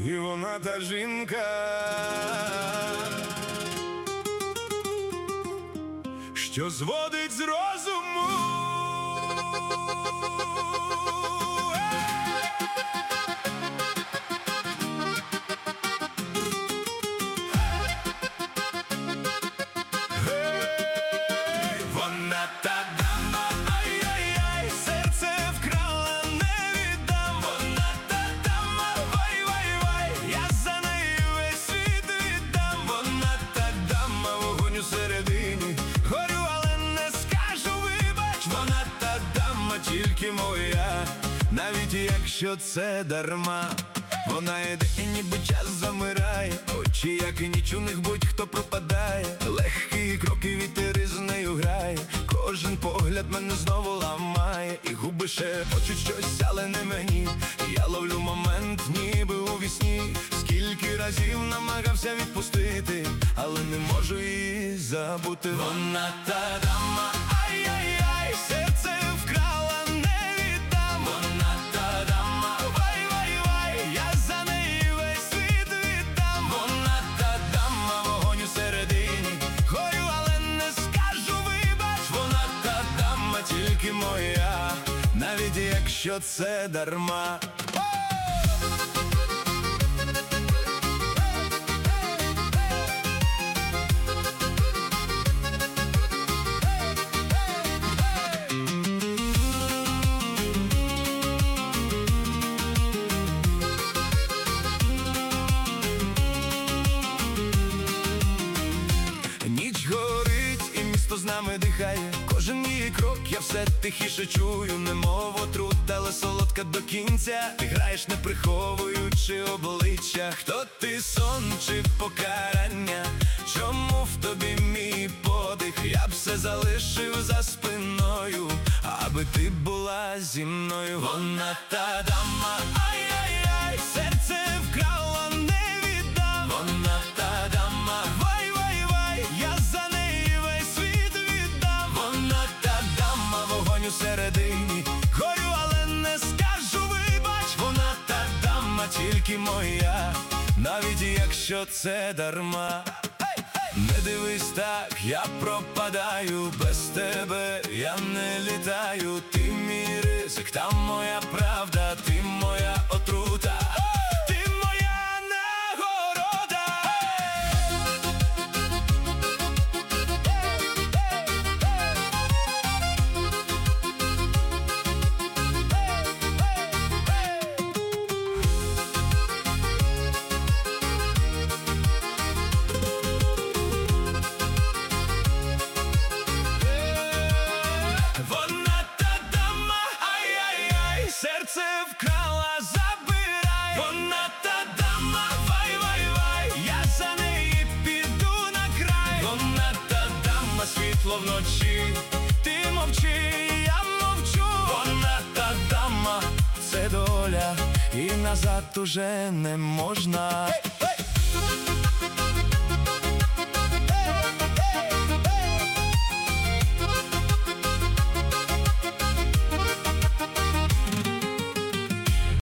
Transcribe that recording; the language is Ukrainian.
і вона та жінка, що зводить з розуму. Вона та дама, ай-яй-яй, серце вкрала, не віддам. Вона та дама, вай-вай-вай, я за неї весь світ віддам. Вона та дама, вогонь у середині, горю, але не скажу вибач. Вона та дама, тільки моя, навіть якщо це дарма. Вона йде і ніби час замирає, очі, як і ніч, у них будь-хто пропадає. Легкі кроки, вітер із нею грає, кожен погляд мене знову ламає. І губи шепочуть щось, але не мені. Я ловлю момент, ніби у вісні. Скільки разів намагався відпустити, але не можу її забути. Вона та дама, ай-яй-яй, серце вкрала, не віддам. Вона та дама, вай-вай-вай, я за неї весь світ віддам. Вона та дама, вогонь у середині, горю, але не скажу вибач. Вона та дама, тільки моя, навіть якщо це дарма. Ніч горить і місто з нами дихає, кожен її крок я все тихіше чую. Немов отрута, але солодка до кінця. Ти граєш, не приховуючи обличчя. Хто ти, сон чи покарання? Чому в тобі мій подих? Я б все залишив за спиною, аби ти була зі мною. Вона та дама, ай-яй-яй, серце вкрала, не віддам. Вона та дама, вай-вай-вай, я за неї весь світ віддам. Вона та дама, вогонь у середині, горю, але не скажу вибач. Вона та дама, тільки моя, навіть якщо це дарма. Не дивись так, я пропадаю, без тебе я не літаю. Ти мій ризик, там моя правда, ти моя отрута, ти моя нагорода. Вона та дама, ай-яй-яй, серце вкрала, забирай. Вона та дама, вай-вай-вай, я за неї піду на край. Вона та дама, світло вночі, ти мовчи, я мовчу. Вона та дама, це доля, і назад уже не можна.